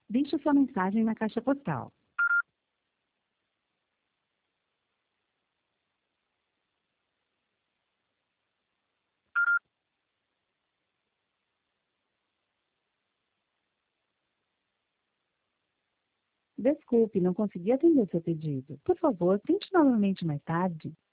Deixe sua mensagem na caixa postal. Desculpe, não consegui atender seu pedido. Por favor, tente novamente mais tarde.